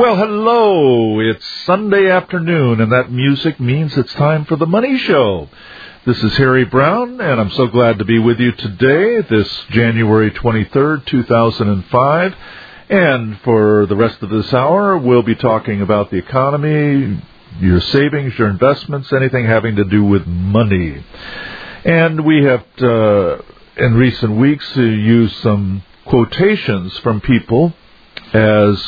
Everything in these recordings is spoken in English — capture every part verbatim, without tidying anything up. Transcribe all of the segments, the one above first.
Well, hello. It's Sunday afternoon, and that music means it's time for the Money Show. This is Harry Brown, and I'm so glad to be with you today, this January twenty-third, two thousand five. And for the rest of this hour, we'll be talking about the economy, your savings, your investments, anything having to do with money. And we have, uh, in recent weeks, uh, used some quotations from people as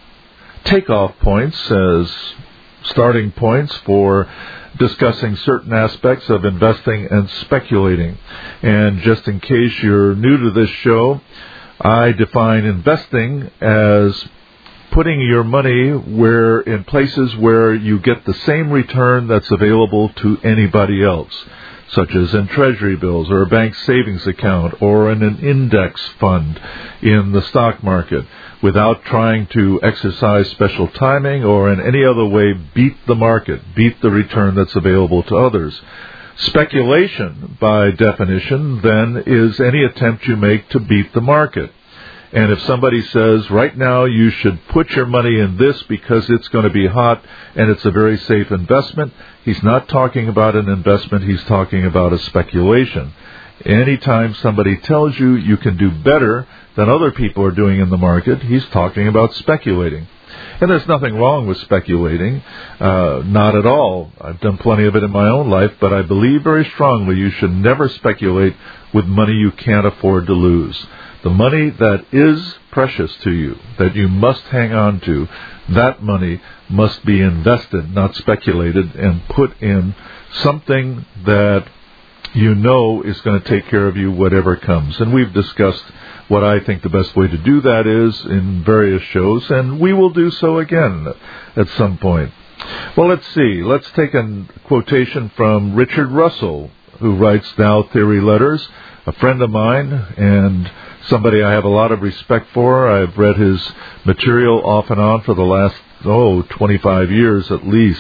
takeoff points, as starting points for discussing certain aspects of investing and speculating. And just in case you're new to this show, I define investing as putting your money where in places where you get the same return that's available to anybody else, such as in treasury bills or a bank savings account or in an index fund in the stock market, without trying to exercise special timing or in any other way beat the market, beat the return that's available to others. Speculation, by definition, then, is any attempt you make to beat the market. And if somebody says, right now you should put your money in this because it's going to be hot and it's a very safe investment, he's not talking about an investment, he's talking about a speculation. Anytime somebody tells you you can do better than other people are doing in the market, he's talking about speculating. And there's nothing wrong with speculating, uh, not at all. I've done plenty of it in my own life, but I believe very strongly you should never speculate with money you can't afford to lose. The money that is precious to you, that you must hang on to, that money must be invested, not speculated, and put in something that you know is going to take care of you whatever comes. And we've discussed what I think the best way to do that is in various shows, and we will do so again at some point. Well, let's see. Let's take a quotation from Richard Russell, who writes Now Theory Letters, a friend of mine and somebody I have a lot of respect for. I've read his material off and on for the last, oh, twenty-five years at least.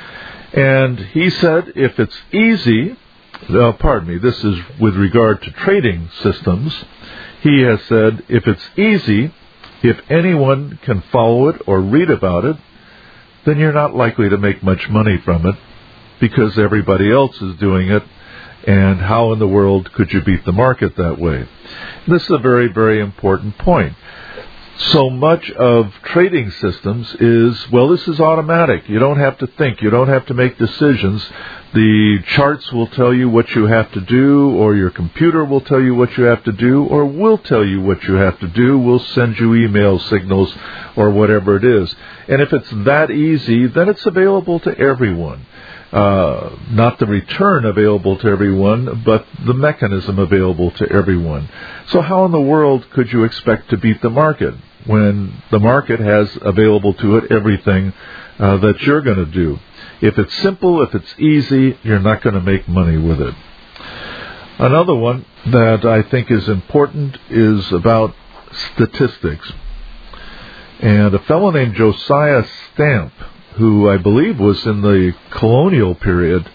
And he said, if it's easy, uh, pardon me, this is with regard to trading systems. He has said, if it's easy, if anyone can follow it or read about it, then you're not likely to make much money from it because everybody else is doing it. And how in the world could you beat the market that way? This is a very, very important point. So much of trading systems is, well, this is automatic. You don't have to think. You don't have to make decisions. The charts will tell you what you have to do, or your computer will tell you what you have to do, or we'll tell you what you have to do. We'll send you email signals or whatever it is. And if it's that easy, then it's available to everyone. Uh, not the return available to everyone, but the mechanism available to everyone. So how in the world could you expect to beat the market when the market has available to it everything uh, that you're going to do? If it's simple, if it's easy, you're not going to make money with it. Another one that I think is important is about statistics. And a fellow named Josiah Stamp, who I believe was in the colonial period.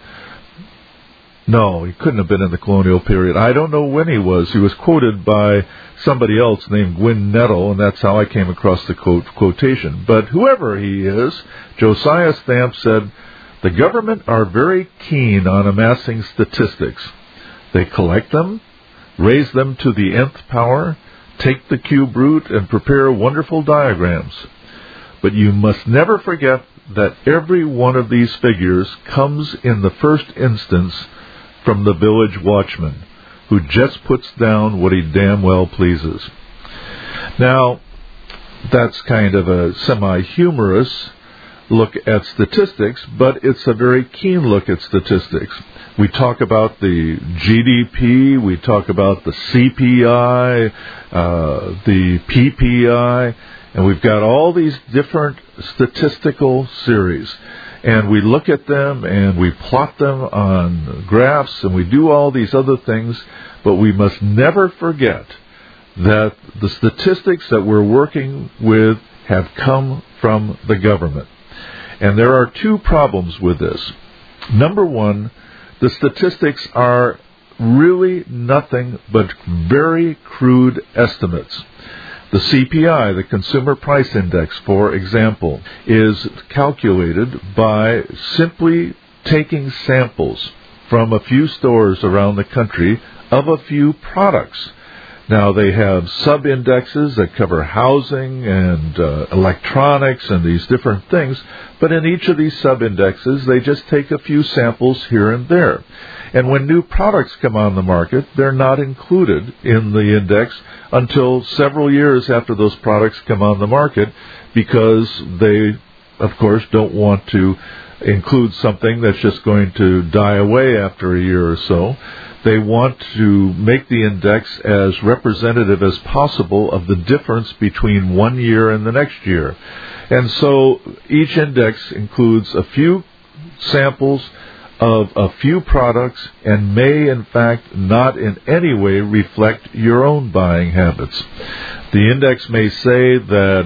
No, he couldn't have been in the colonial period. I don't know when he was. He was quoted by somebody else named Gwynne Nettle, and that's how I came across the quote, quotation. But whoever he is, Josiah Stamp said, the government are very keen on amassing statistics. They collect them, raise them to the nth power, take the cube root, and prepare wonderful diagrams. But you must never forget that every one of these figures comes in the first instance from the village watchman, who just puts down what he damn well pleases. Now, that's kind of a semi-humorous look at statistics, but it's a very keen look at statistics. We talk about the G D P, we talk about the C P I, uh, the P P I, and we've got all these different statistical series. And we look at them and we plot them on graphs and we do all these other things, but we must never forget that the statistics that we're working with have come from the government. And there are two problems with this. Number one, the statistics are really nothing but very crude estimates. The C P I, the Consumer Price Index, for example, is calculated by simply taking samples from a few stores around the country of a few products. Now, they have sub-indexes that cover housing and uh, electronics and these different things, but in each of these sub-indexes, they just take a few samples here and there. And when new products come on the market, they're not included in the index until several years after those products come on the market, because they, of course, don't want to include something that's just going to die away after a year or so. They want to make the index as representative as possible of the difference between one year and the next year. And so each index includes a few samples of a few products and may, in fact, not in any way reflect your own buying habits. The index may say that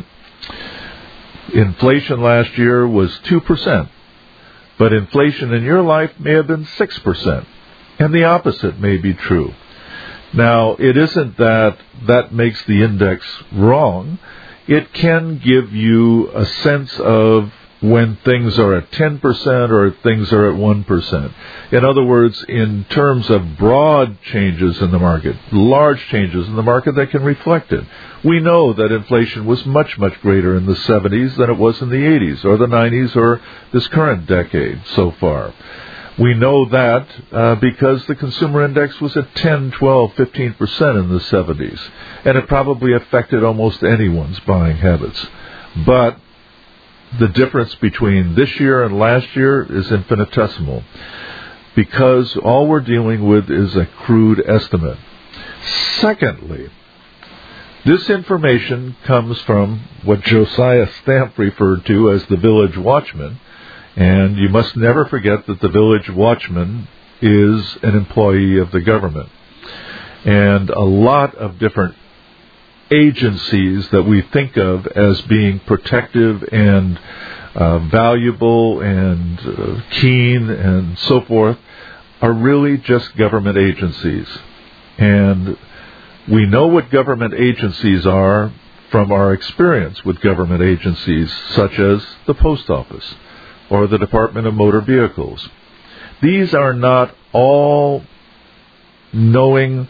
inflation last year was two percent, but inflation in your life may have been six percent. And the opposite may be true. Now, it isn't that that makes the index wrong. It can give you a sense of when things are at ten percent or things are at one percent. In other words, in terms of broad changes in the market, large changes in the market that can reflect it. We know that inflation was much, much greater in the seventies than it was in the eighties or the nineties or this current decade so far. We know that uh, because the consumer index was at ten, twelve, fifteen percent in the seventies, and it probably affected almost anyone's buying habits. But the difference between this year and last year is infinitesimal, because all we're dealing with is a crude estimate. Secondly, this information comes from what Josiah Stamp referred to as the village watchman. And you must never forget that the village watchman is an employee of the government. And a lot of different agencies that we think of as being protective and uh, valuable and uh, keen and so forth are really just government agencies. And we know what government agencies are from our experience with government agencies, such as the post office or the Department of Motor Vehicles. These are not all knowing,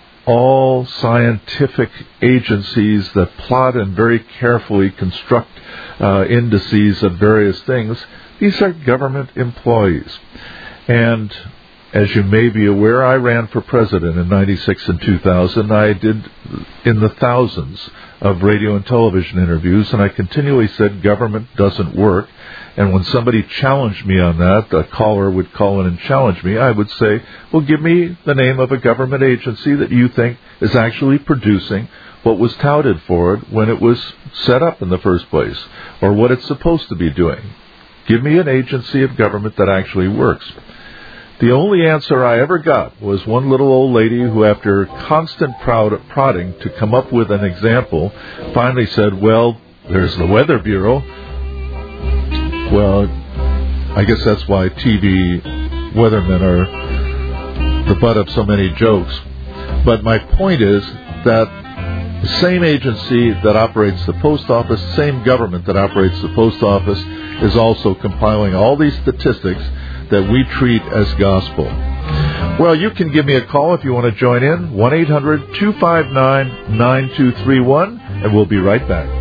all scientific agencies that plot and very carefully construct uh, indices of various things. These are government employees. And as you may be aware, I ran for president in ninety-six and two thousand. I did in the thousands of radio and television interviews, and I continually said government doesn't work. And when somebody challenged me on that, a caller would call in and challenge me, I would say, well, give me the name of a government agency that you think is actually producing what was touted for it when it was set up in the first place, or what it's supposed to be doing. Give me an agency of government that actually works. The only answer I ever got was one little old lady who, after constant proud prodding to come up with an example, finally said, well, there's the Weather Bureau. Well, I guess that's why T V weathermen are the butt of so many jokes. But my point is that the same agency that operates the post office, same government that operates the post office, is also compiling all these statistics that we treat as gospel. Well, you can give me a call if you want to join in, one eight hundred two five nine nine two three one, and we'll be right back.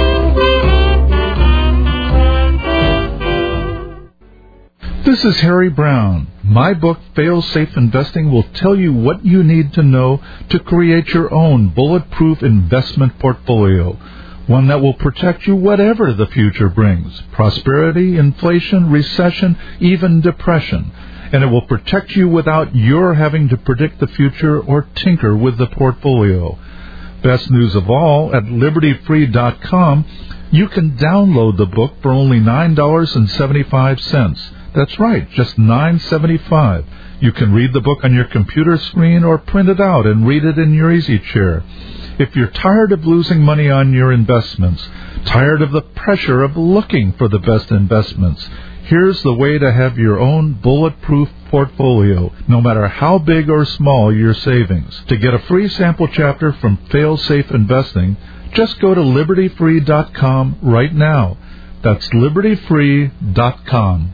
This is Harry Brown. My book, Fail-Safe Investing, will tell you what you need to know to create your own bulletproof investment portfolio, one that will protect you whatever the future brings, prosperity, inflation, recession, even depression. And it will protect you without your having to predict the future or tinker with the portfolio. Best news of all, at liberty free dot com, you can download the book for only nine dollars and seventy-five cents. That's right, just nine dollars and seventy-five cents. You can read the book on your computer screen or print it out and read it in your easy chair. If you're tired of losing money on your investments, tired of the pressure of looking for the best investments, here's the way to have your own bulletproof portfolio, no matter how big or small your savings. To get a free sample chapter from Fail-Safe Investing, just go to liberty free dot com right now. That's liberty free dot com.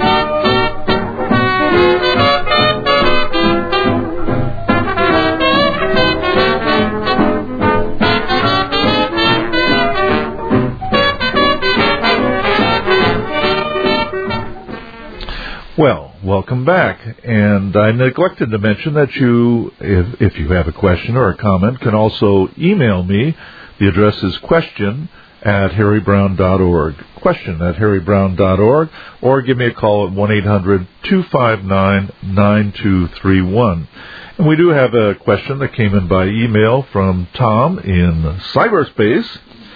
Well, welcome back. And I neglected to mention that you, if, if you have a question or a comment, can also email me. The address is question at harry brown dot org. Question at harry brown dot org, or give me a call at one eight hundred two five nine nine two three one. And we do have a question that came in by email from Tom in cyberspace.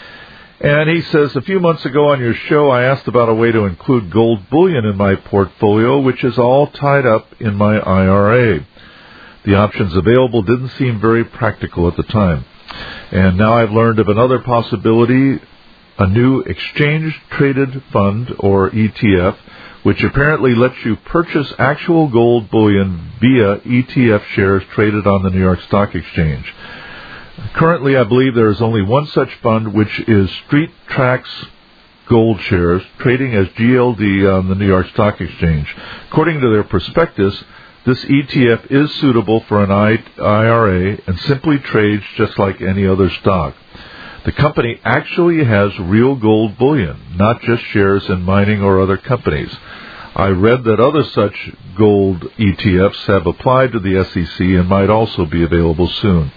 And he says, a few months ago on your show, I asked about a way to include gold bullion in my portfolio, which is all tied up in my I R A. The options available didn't seem very practical at the time. And now I've learned of another possibility, a new exchange-traded fund, or E T F, which apparently lets you purchase actual gold bullion via E T F shares traded on the New York Stock Exchange. Currently, I believe there is only one such fund, which is Street Tracks Gold Shares, trading as G L D on the New York Stock Exchange. According to their prospectus, this E T F is suitable for an I R A and simply trades just like any other stock. The company actually has real gold bullion, not just shares in mining or other companies. I read that other such gold E T Fs have applied to the S E C and might also be available soon.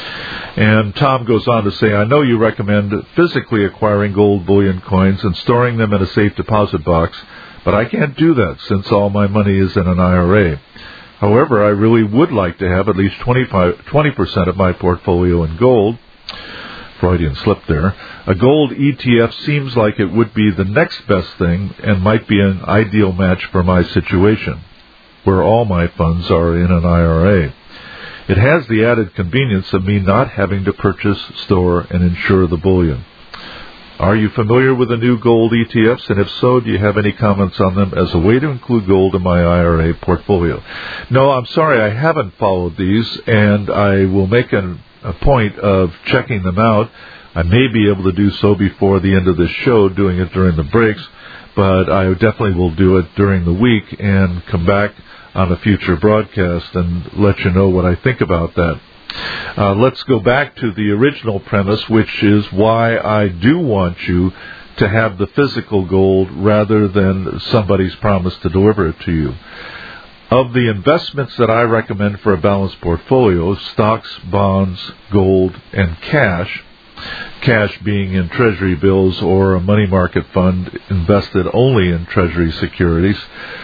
And Tom goes on to say, I know you recommend physically acquiring gold bullion coins and storing them in a safe deposit box, but I can't do that since all my money is in an I R A. However, I really would like to have at least twenty-five, twenty percent of my portfolio in gold. Freudian slip there. A gold E T F seems like it would be the next best thing and might be an ideal match for my situation, where all my funds are in an I R A. It has the added convenience of me not having to purchase, store, and insure the bullion. Are you familiar with the new gold E T Fs? And if so, do you have any comments on them as a way to include gold in my I R A portfolio? No, I'm sorry, I haven't followed these, and I will make an, a point of checking them out. I may be able to do so before the end of this show, doing it during the breaks, but I definitely will do it during the week and come back on a future broadcast and let you know what I think about that. Uh, let's go back to the original premise, which is why I do want you to have the physical gold rather than somebody's promise to deliver it to you. Of the investments that I recommend for a balanced portfolio, stocks, bonds, gold, and cash, cash being in treasury bills or a money market fund invested only in treasury securities,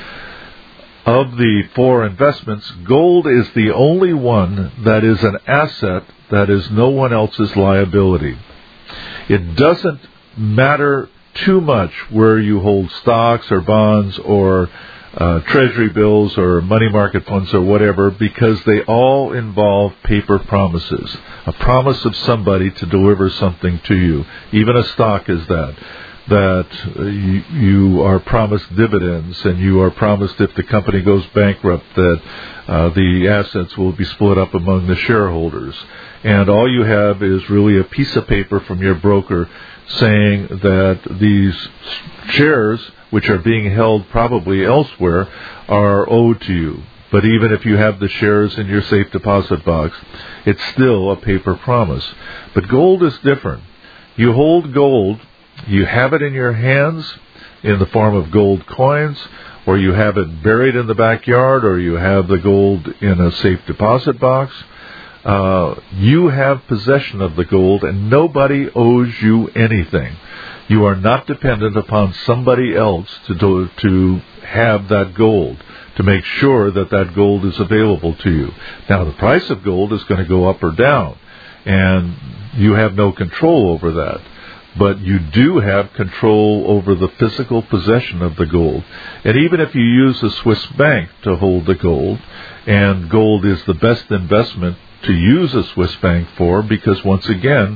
of the four investments, gold is the only one that is an asset that is no one else's liability. It doesn't matter too much where you hold stocks or bonds or uh, treasury bills or money market funds or whatever, because they all involve paper promises. A promise of somebody to deliver something to you. Even a stock is that. that you, you are promised dividends, and you are promised if the company goes bankrupt that uh, the assets will be split up among the shareholders. And all you have is really a piece of paper from your broker saying that these shares, which are being held probably elsewhere, are owed to you. But even if you have the shares in your safe deposit box, it's still a paper promise. But gold is different. You hold gold, you have it in your hands in the form of gold coins, or you have it buried in the backyard, or you have the gold in a safe deposit box. Uh, you have possession of the gold, and nobody owes you anything. You are not dependent upon somebody else to do, to have that gold, to make sure that that gold is available to you. Now, the price of gold is going to go up or down, and you have no control over that. But you do have control over the physical possession of the gold. And even if you use a Swiss bank to hold the gold, and gold is the best investment to use a Swiss bank for, because once again,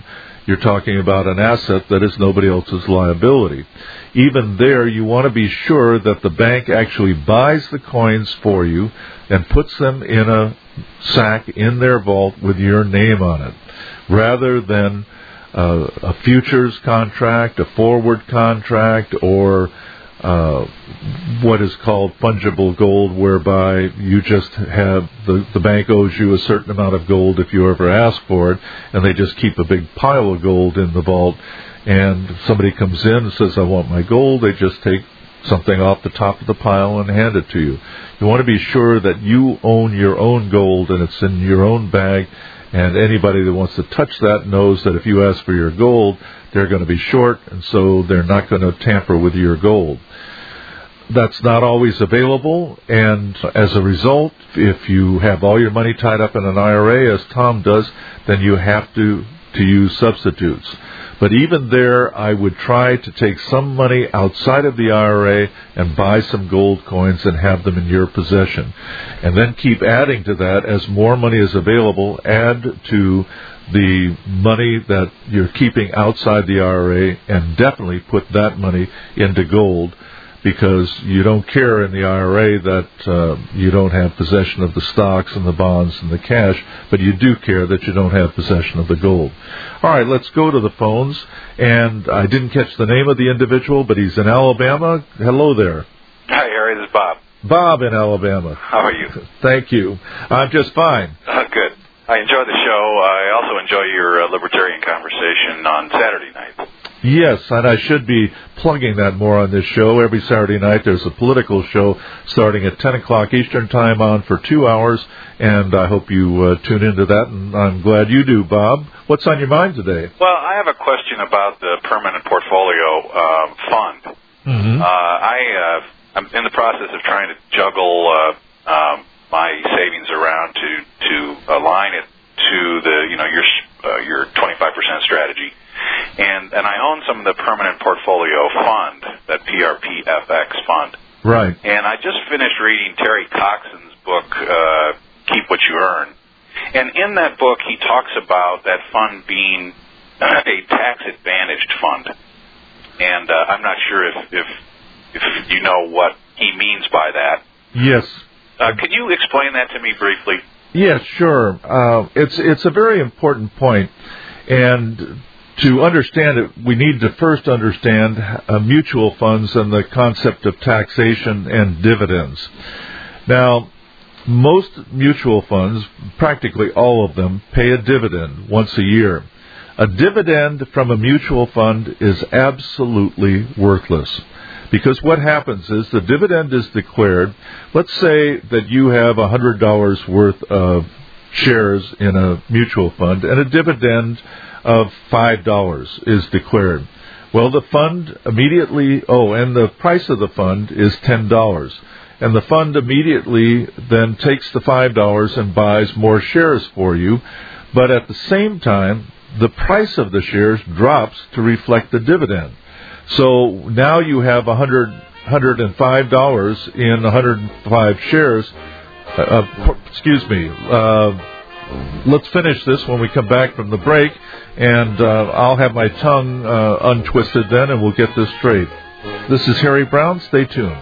you're talking about an asset that is nobody else's liability. Even there, you want to be sure that the bank actually buys the coins for you and puts them in a sack in their vault with your name on it, rather than uh, a futures contract, a forward contract, or uh, what is called fungible gold, whereby you just have the, the bank owes you a certain amount of gold if you ever ask for it, and they just keep a big pile of gold in the vault. And somebody comes in and says, I want my gold, they just take something off the top of the pile and hand it to you. You want to be sure that you own your own gold and it's in your own bag, and anybody that wants to touch that knows that if you ask for your gold, they're going to be short, and so they're not going to tamper with your gold. That's not always available, and as a result, if you have all your money tied up in an I R A, as Tom does, then you have to, to use substitutes. But even there, I would try to take some money outside of the I R A and buy some gold coins and have them in your possession. And then keep adding to that as more money is available. Add to the money that you're keeping outside the I R A and definitely put that money into gold, because you don't care in the I R A that uh, you don't have possession of the stocks and the bonds and the cash, but you do care that you don't have possession of the gold. All right, let's go to the phones. And I didn't catch the name of the individual, but he's in Alabama. Hello there. Hi, Harry. This is Bob. Bob in Alabama. How are you? Thank you. I'm just fine. Uh, good. I enjoy the show. I also enjoy your uh, libertarian conversation on Saturday nights. Yes, and I should be plugging that more on this show. Every Saturday night there's a political show starting at ten o'clock Eastern Time on for two hours, and I hope you uh, tune into that, and I'm glad you do, Bob. What's on your mind today? Well, I have a question about the permanent portfolio um, fund. Mm-hmm. Uh, I, uh, I'm in the process of trying to juggle uh, um, my savings around to, to align it to the, you know, your uh, your twenty-five percent strategy. And and I own some of the permanent portfolio fund, that P R P F X fund. Right. And I just finished reading Terry Coxon's book, uh, Keep What You Earn. And in that book, he talks about that fund being uh, a tax-advantaged fund. And uh, I'm not sure if, if if you know what he means by that. Yes. Uh, could you explain that to me briefly? Yes, sure. Uh, it's it's a very important point, and to understand it, we need to first understand uh, mutual funds and the concept of taxation and dividends. Now, most mutual funds, practically all of them, pay a dividend once a year. A dividend from a mutual fund is absolutely worthless, because what happens is the dividend is declared. Let's say that you have one hundred dollars worth of shares in a mutual fund, and a dividend of five dollars is declared. Well, the fund immediately, oh, and the price of the fund is ten dollars. And the fund immediately then takes the five dollars and buys more shares for you. But at the same time, the price of the shares drops to reflect the dividend. So now you have one hundred, one hundred five dollars in one hundred five shares. Uh, excuse me. Uh, let's finish this when we come back from the break, and uh, I'll have my tongue uh, untwisted then, and we'll get this straight. This is Harry Brown. Stay tuned.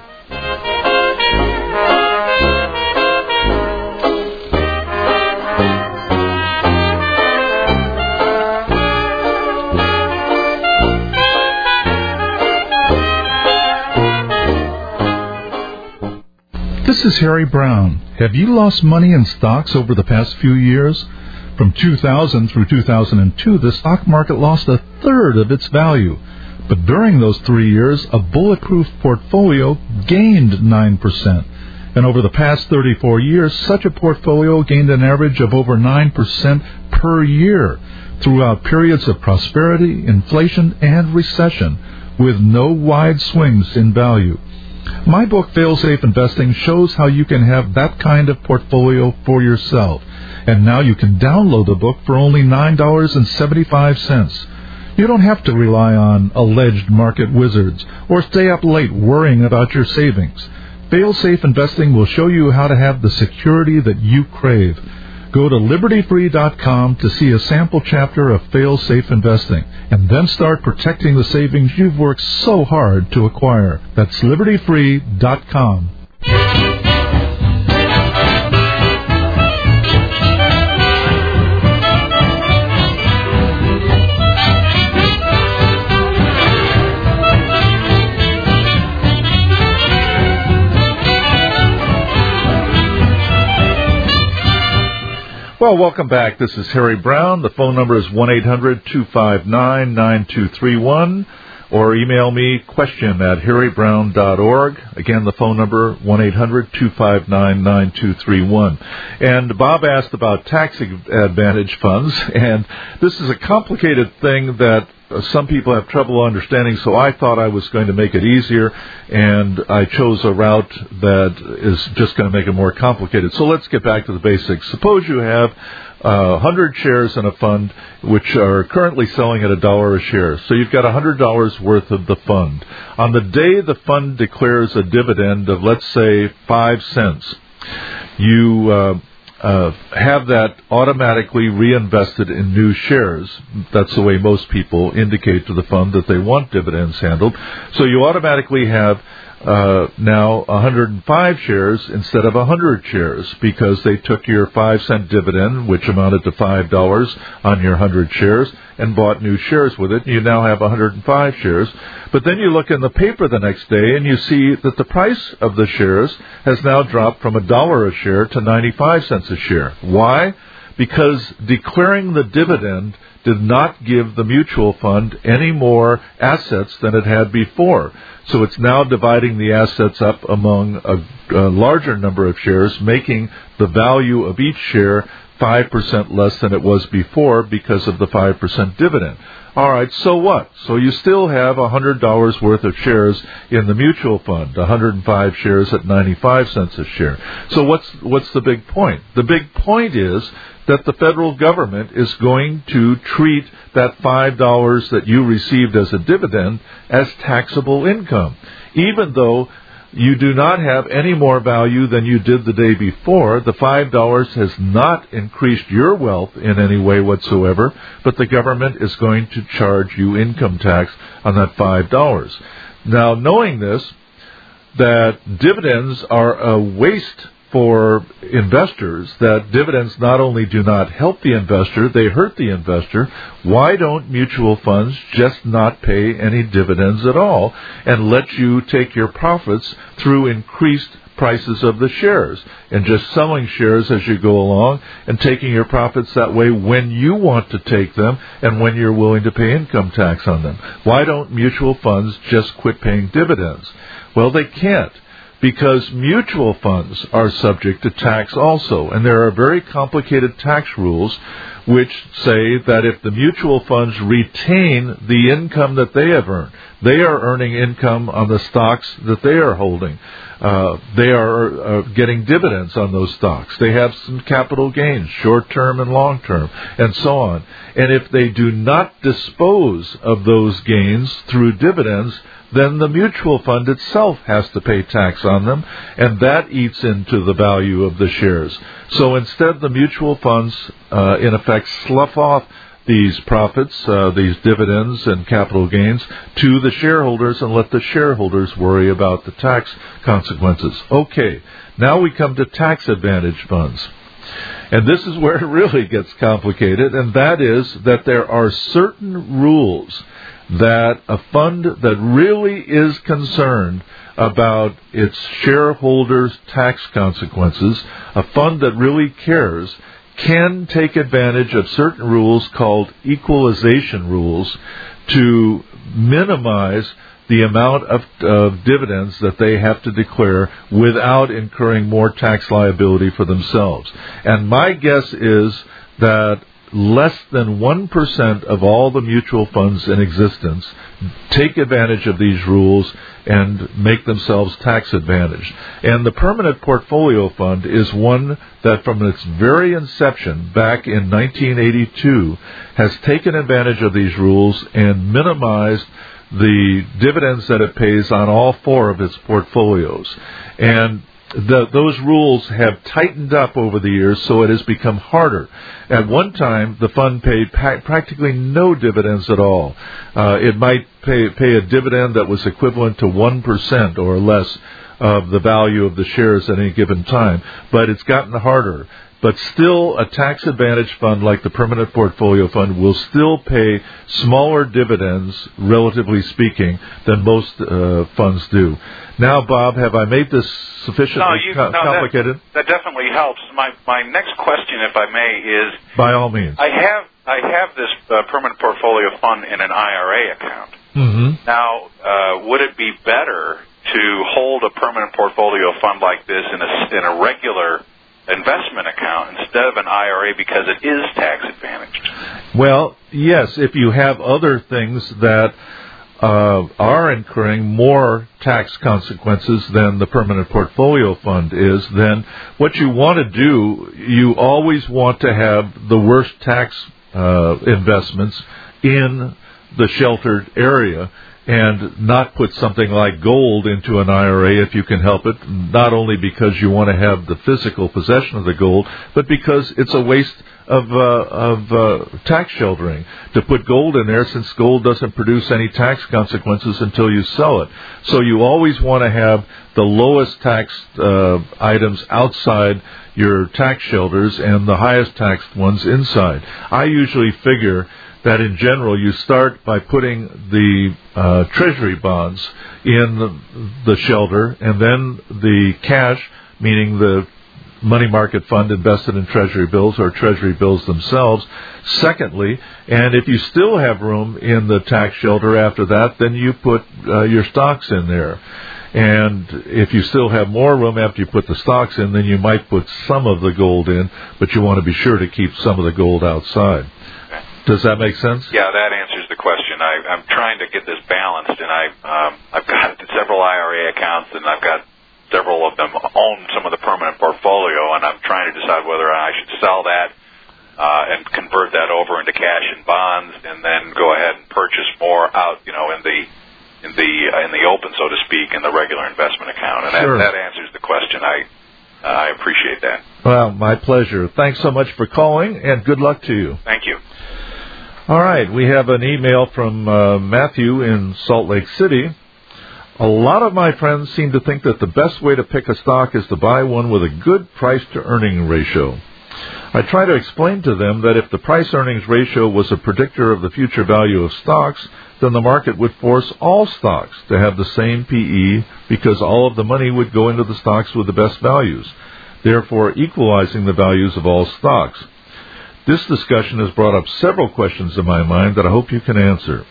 This is Harry Brown. Have you lost money in stocks over the past few years? From two thousand through two thousand two, the stock market lost a third of its value. But during those three years, a bulletproof portfolio gained nine percent. And over the past thirty-four years, such a portfolio gained an average of over nine percent per year throughout periods of prosperity, inflation, and recession, with no wide swings in value. My book, Fail-Safe Investing, shows how you can have that kind of portfolio for yourself. And now you can download the book for only nine dollars and seventy-five cents. You don't have to rely on alleged market wizards or stay up late worrying about your savings. Fail-Safe Investing will show you how to have the security that you crave. Go to liberty free dot com to see a sample chapter of fail-safe investing, and then start protecting the savings you've worked so hard to acquire. That's liberty free dot com. Well, welcome back. This is Harry Brown. The phone number is one eight hundred two five nine nine two three one, or email me question at harry brown dot org. Again, the phone number one eight hundred two five nine nine two three one. And Bob asked about tax advantage funds, and this is a complicated thing that some people have trouble understanding, so I thought I was going to make it easier, and I chose a route that is just going to make it more complicated. So let's get back to the basics. Suppose you have uh, one hundred shares in a fund which are currently selling at a dollar a share. So you've got one hundred dollars worth of the fund. On the day the fund declares a dividend of, let's say, five cents, you uh, Uh, have that automatically reinvested in new shares. That's the way most people indicate to the fund that they want dividends handled. So you automatically have uh, now one hundred five shares instead of one hundred shares, because they took your five cent dividend, which amounted to five dollars on your one hundred shares, and bought new shares with it. You now have one hundred five shares. But then you look in the paper the next day and you see that the price of the shares has now dropped from a dollar a share to ninety-five cents a share. Why? Because declaring the dividend did not give the mutual fund any more assets than it had before. So it's now dividing the assets up among a, a larger number of shares, making the value of each share five percent less than it was before because of the five percent dividend. All right, so what? So you still have one hundred dollars worth of shares in the mutual fund, one hundred five shares at ninety-five cents a share. So what's what's the big point? The big point is that the federal government is going to treat that five dollars that you received as a dividend as taxable income, even though you do not have any more value than you did the day before. The five dollars has not increased your wealth in any way whatsoever, but the government is going to charge you income tax on that five dollars. Now, knowing this, that dividends are a waste for investors, that dividends not only do not help the investor, they hurt the investor, why don't mutual funds just not pay any dividends at all and let you take your profits through increased prices of the shares and just selling shares as you go along and taking your profits that way when you want to take them and when you're willing to pay income tax on them? Why don't mutual funds just quit paying dividends? Well, they can't, because mutual funds are subject to tax also. And there are very complicated tax rules which say that if the mutual funds retain the income that they have earned, they are earning income on the stocks that they are holding. Uh, they are uh, getting dividends on those stocks. They have some capital gains, short-term and long-term, and so on. And if they do not dispose of those gains through dividends, then the mutual fund itself has to pay tax on them, and that eats into the value of the shares. So instead, the mutual funds, uh, in effect, slough off these profits, uh, these dividends and capital gains, to the shareholders and let the shareholders worry about the tax consequences. Okay, now we come to tax advantage funds. And this is where it really gets complicated, and that is that there are certain rules that a fund that really is concerned about its shareholders' tax consequences, a fund that really cares, can take advantage of certain rules called equalization rules to minimize the amount of, of dividends that they have to declare without incurring more tax liability for themselves. And my guess is that less than one percent of all the mutual funds in existence take advantage of these rules and make themselves tax advantaged. And the Permanent Portfolio Fund is one that from its very inception back in nineteen eighty-two has taken advantage of these rules and minimized the dividends that it pays on all four of its portfolios. And the, those rules have tightened up over the years, so it has become harder. At one time, the fund paid pa- practically no dividends at all. Uh, it might pay, pay a dividend that was equivalent to one percent or less of the value of the shares at any given time, but it's gotten harder. But still, a tax-advantaged fund like the Permanent Portfolio Fund will still pay smaller dividends, relatively speaking, than most uh, funds do. Now, Bob, have I made this sufficiently no, you, co- no, complicated? That, that definitely helps. My my next question, if I may, is... By all means. I have I have this uh, Permanent Portfolio Fund in an I R A account. Mm-hmm. Now, uh, would it be better to hold a Permanent Portfolio Fund like this in a, in a regular investment account instead of an I R A because it is tax advantaged? Well, yes, if you have other things that uh, are incurring more tax consequences than the Permanent Portfolio Fund is, then what you want to do, you always want to have the worst tax uh, investments in the sheltered area, and not put something like gold into an I R A if you can help it, not only because you want to have the physical possession of the gold, but because it's a waste of uh, of uh, tax sheltering to put gold in there, since gold doesn't produce any tax consequences until you sell it. So you always want to have the lowest tax uh, items outside your tax shelters and the highest taxed ones inside. I usually figure that in general you start by putting the uh, treasury bonds in the, the shelter, and then the cash, meaning the money market fund invested in treasury bills or treasury bills themselves, secondly. And if you still have room in the tax shelter after that, then you put uh, your stocks in there. And if you still have more room after you put the stocks in, then you might put some of the gold in, but you want to be sure to keep some of the gold outside. Does that make sense? Yeah, that answers the question. I, I'm trying to get this balanced, and I, um, I've got several I R A accounts, and I've got several of them own some of the permanent portfolio, and I'm trying to decide whether I should sell that uh, and convert that over into cash and bonds, and then go ahead and purchase more out, you know, in the in the uh, in the open, so to speak, in the regular investment account. And sure. that, that answers the question. I uh, I appreciate that. Well, my pleasure. Thanks so much for calling, and good luck to you. Thank you. All right, we have an email from uh, Matthew in Salt Lake City. A lot of my friends seem to think that the best way to pick a stock is to buy one with a good price-to-earning ratio. I try to explain to them that if the price-earnings ratio was a predictor of the future value of stocks, then the market would force all stocks to have the same P E because all of the money would go into the stocks with the best values, therefore equalizing the values of all stocks. This discussion has brought up several questions in my mind that I hope you can answer.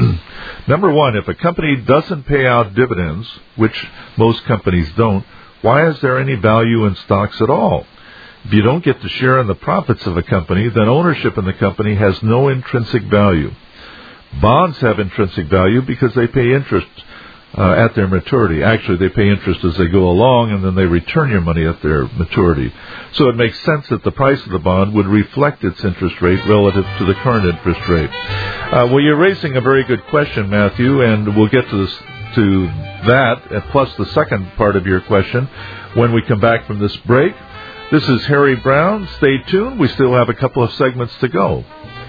Number one, if a company doesn't pay out dividends, which most companies don't, why is there any value in stocks at all? If you don't get to share in the profits of a company, then ownership in the company has no intrinsic value. Bonds have intrinsic value because they pay interest uh, at their maturity. Actually, they pay interest as they go along, and then they return your money at their maturity. So it makes sense that the price of the bond would reflect its interest rate relative to the current interest rate. Uh, well, you're raising a very good question, Matthew, and we'll get to this, to that, and plus the second part of your question when we come back from this break. This is Harry Brown. Stay tuned. We still have a couple of segments to go.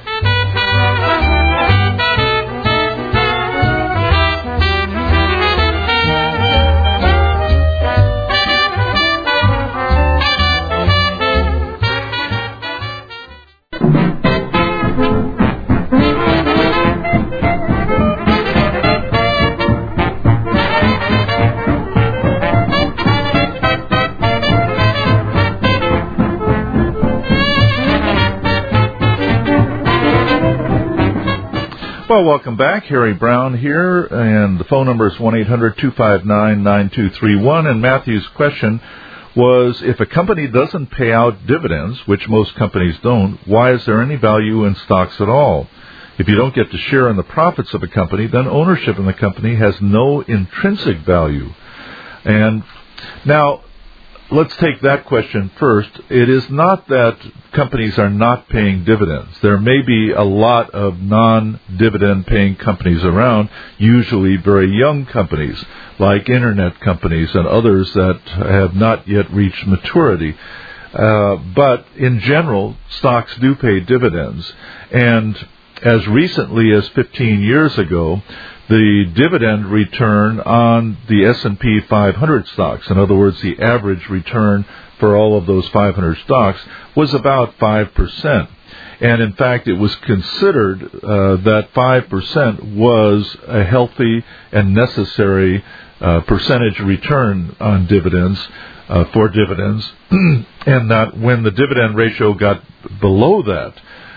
Well, welcome back. Harry Brown here, and the phone number is one eight hundred two five nine nine two three one. And Matthew's question was, if a company doesn't pay out dividends, which most companies don't, why is there any value in stocks at all? If you don't get to share in the profits of a company, then ownership in the company has no intrinsic value. And now, let's take that question first. It is not that companies are not paying dividends. There may be a lot of non-dividend paying companies around, usually very young companies, like internet companies and others that have not yet reached maturity. Uh, but in general, stocks do pay dividends. And as recently as fifteen years ago, the dividend return on the S and P five hundred stocks, in other words, the average return for all of those five hundred stocks, was about five percent. And in fact, it was considered uh, that five percent was a healthy and necessary uh, percentage return on dividends, uh, for dividends, and that when the dividend ratio got below that,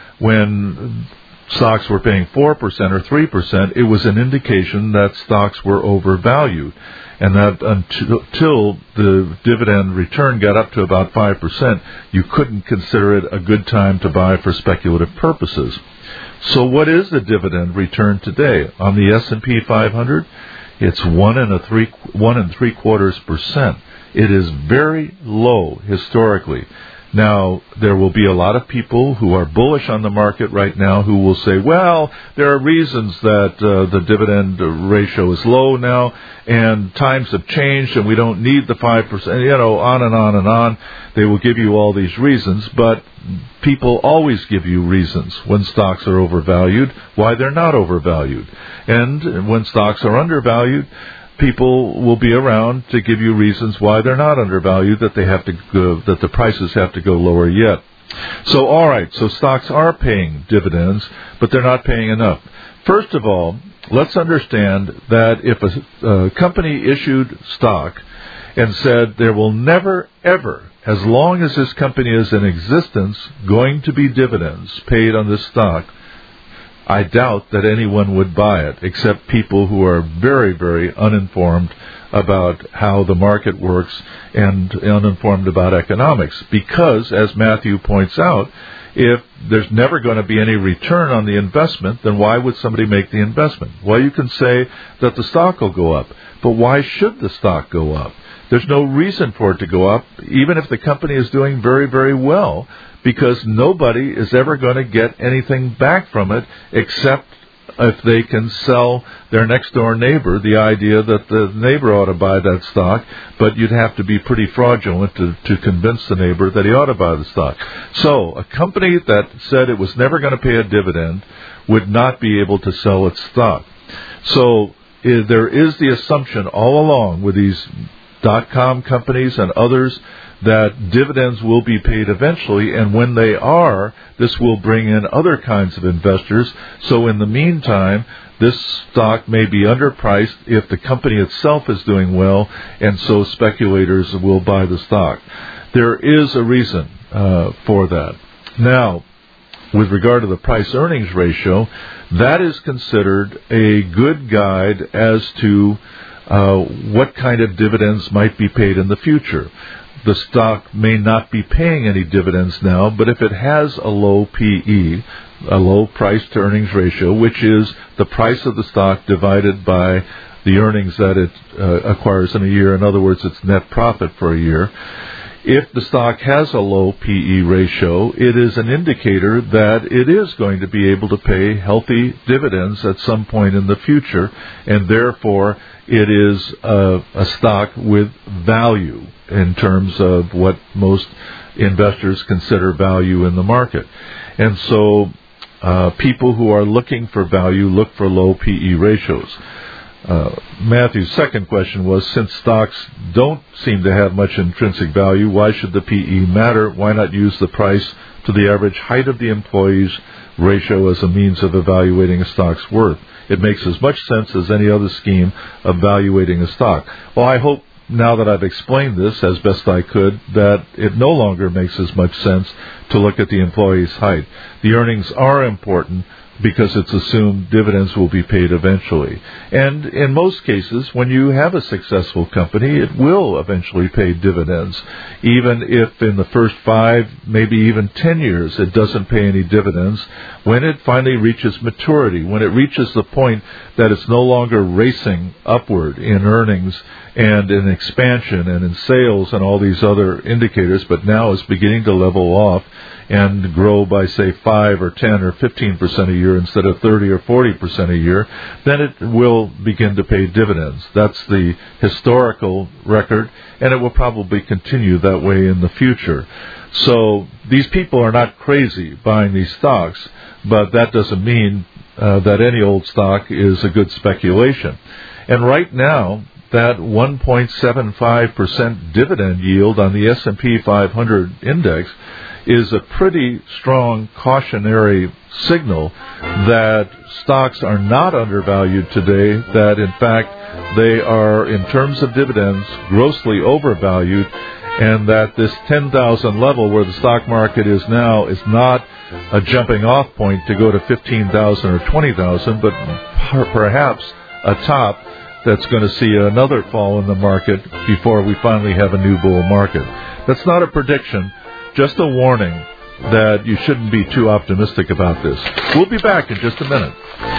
when stocks were paying four percent or three percent, it was an indication that stocks were overvalued. And that until, until the dividend return got up to about five percent, you couldn't consider it a good time to buy for speculative purposes. So what is the dividend return today? On the S and P five hundred, it's one and a three, one and three quarters percent. It is very low historically. Now, there will be a lot of people who are bullish on the market right now who will say, well, there are reasons that uh, the dividend ratio is low now, and times have changed, and we don't need the five percent, you know, on and on and on. They will give you all these reasons, but people always give you reasons when stocks are overvalued, why they're not overvalued. And when stocks are undervalued, people will be around to give you reasons why they're not undervalued, that they have to go, that the prices have to go lower yet. So, all right, so stocks are paying dividends, but they're not paying enough. First of all, let's understand that if a, a company issued stock and said there will never, ever, as long as this company is in existence, going to be dividends paid on this stock, I doubt that anyone would buy it, except people who are very, very uninformed about how the market works and uninformed about economics. Because, as Matthew points out, if there's never going to be any return on the investment, then why would somebody make the investment? Well, you can say that the stock will go up, but why should the stock go up? There's no reason for it to go up, even if the company is doing very, very well, because nobody is ever going to get anything back from it except if they can sell their next-door neighbor the idea that the neighbor ought to buy that stock, but you'd have to be pretty fraudulent to, to convince the neighbor that he ought to buy the stock. So a company that said it was never going to pay a dividend would not be able to sell its stock. So is, there is the assumption all along with these dot-com companies and others that dividends will be paid eventually, and when they are, this will bring in other kinds of investors. So in the meantime, this stock may be underpriced if the company itself is doing well, and so speculators will buy the stock. There is a reason uh, for that. Now, with regard to the price-earnings ratio, that is considered a good guide as to uh, what kind of dividends might be paid in the future. The stock may not be paying any dividends now, but if it has a low P E, a low price-to-earnings ratio, which is the price of the stock divided by the earnings that it uh, acquires in a year, in other words, its net profit for a year, if the stock has a low P E ratio, it is an indicator that it is going to be able to pay healthy dividends at some point in the future, and therefore it is a, a stock with value in terms of what most investors consider value in the market. And so uh, people who are looking for value look for low P E ratios. Uh, Matthew's second question was, since stocks don't seem to have much intrinsic value, why should the P E matter? Why not use the price to the average height of the employee's ratio as a means of evaluating a stock's worth? It makes as much sense as any other scheme of evaluating a stock. Well, I hope now that I've explained this as best I could, that it no longer makes as much sense to look at the employee's height. The earnings are important because it's assumed dividends will be paid eventually. And in most cases, when you have a successful company, it will eventually pay dividends, even if in the first five, maybe even ten years, it doesn't pay any dividends. When it finally reaches maturity, when it reaches the point that it's no longer racing upward in earnings and in expansion and in sales and all these other indicators, but now is beginning to level off and grow by, say, five or ten or fifteen percent a year instead of thirty or forty percent a year, then it will begin to pay dividends. That's the historical record, and it will probably continue that way in the future. So these people are not crazy buying these stocks, but that doesn't mean uh, that any old stock is a good speculation. And right now, that one point seven five percent dividend yield on the S and P five hundred index is a pretty strong cautionary signal that stocks are not undervalued today, that in fact they are, in terms of dividends, grossly overvalued, and that this ten thousand level where the stock market is now is not a jumping off point to go to fifteen thousand or twenty thousand, but perhaps a top that's going to see another fall in the market before we finally have a new bull market. That's not a prediction, just a warning that you shouldn't be too optimistic about this. We'll be back in just a minute.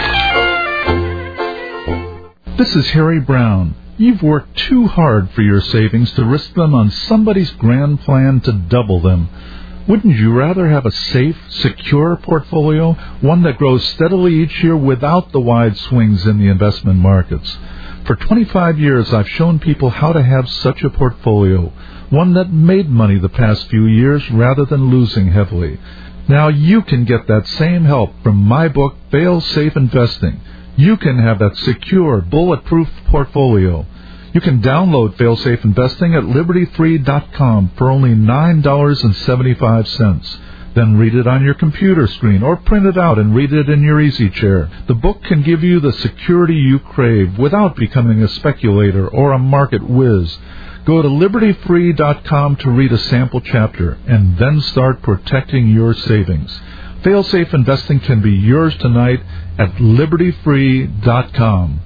This is Harry Brown. You've worked too hard for your savings to risk them on somebody's grand plan to double them. Wouldn't you rather have a safe, secure portfolio, one that grows steadily each year without the wide swings in the investment markets? For twenty-five years, I've shown people how to have such a portfolio, one that made money the past few years rather than losing heavily. Now you can get that same help from my book, Fail-Safe Investing. You can have that secure, bulletproof portfolio. You can download Fail-Safe Investing at liberty free dot com for only nine dollars and seventy-five cents. Then read it on your computer screen or print it out and read it in your easy chair. The book can give you the security you crave without becoming a speculator or a market whiz. Go to liberty free dot com to read a sample chapter and then start protecting your savings. Fail-Safe Investing can be yours tonight at liberty free dot com.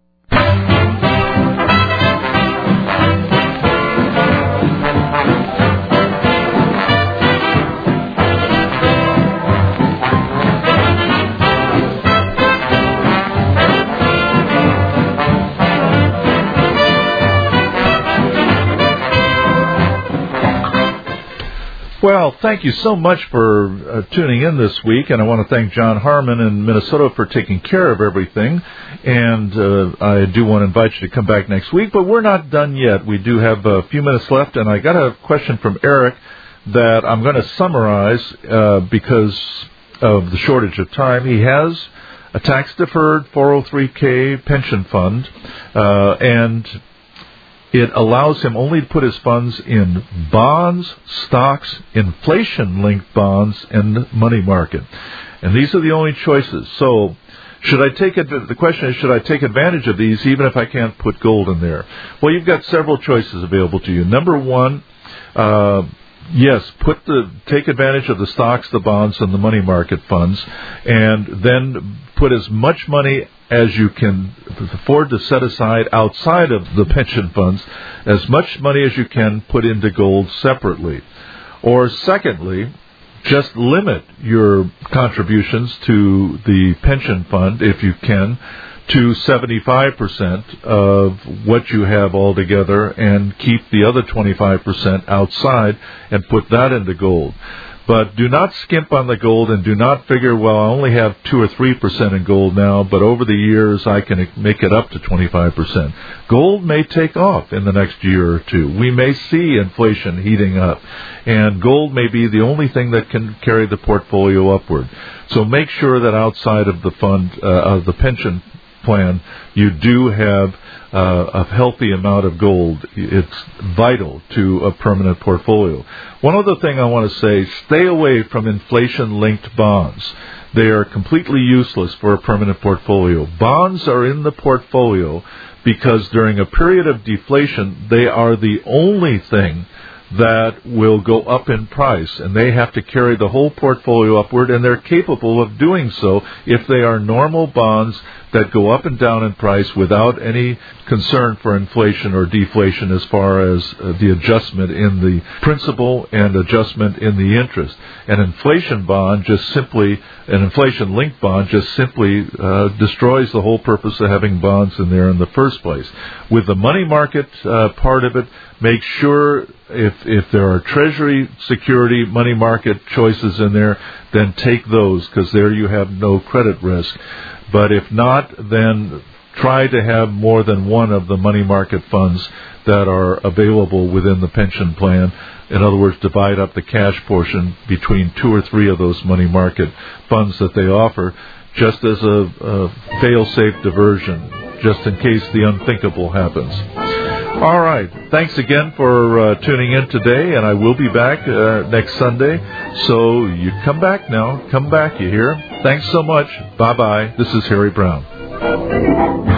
Well, thank you so much for uh, tuning in this week, and I want to thank John Harmon in Minnesota for taking care of everything, and uh, I do want to invite you to come back next week, but we're not done yet. We do have a few minutes left, and I got a question from Eric that I'm going to summarize uh, because of the shortage of time. He has a tax-deferred four oh three k pension fund, uh, and it allows him only to put his funds in bonds, stocks, inflation-linked bonds, and money market. And these are the only choices. So should I take it? The question is, should I take advantage of these even if I can't put gold in there? Well, you've got several choices available to you. Number one, uh, yes, put the take advantage of the stocks, the bonds, and the money market funds, and then put as much money as you can afford to set aside outside of the pension funds, as much money as you can put into gold separately. Or secondly, just limit your contributions to the pension fund, if you can, to seventy-five percent of what you have altogether, and keep the other twenty-five percent outside and put that into gold. But do not skimp on the gold, and do not figure, well, I only have two or three percent in gold now, but over the years I can make it up to twenty-five percent. Gold may take off in the next year or two. We may see inflation heating up, and gold may be the only thing that can carry the portfolio upward. So make sure that outside of the fund, uh, of the pension plan, you do have uh, a healthy amount of gold. It's vital to a permanent portfolio. One other thing I want to say, stay away from inflation-linked bonds. They are completely useless for a permanent portfolio. Bonds are in the portfolio because during a period of deflation, they are the only thing that will go up in price, and they have to carry the whole portfolio upward, and they're capable of doing so if they are normal bonds that go up and down in price without any concern for inflation or deflation as far as uh, the adjustment in the principal and adjustment in the interest. An inflation bond just simply, an inflation-linked bond just simply uh, destroys the whole purpose of having bonds in there in the first place. With the money market uh, part of it, make sure if if there are Treasury security money market choices in there, then take those, because there you have no credit risk. But if not, then try to have more than one of the money market funds that are available within the pension plan. In other words, divide up the cash portion between two or three of those money market funds that they offer, just as a, a fail-safe diversion, just in case the unthinkable happens. All right. Thanks again for uh, tuning in today, and I will be back uh, next Sunday. So you come back now. Come back, you hear? Thanks so much. Bye-bye. This is Harry Brown.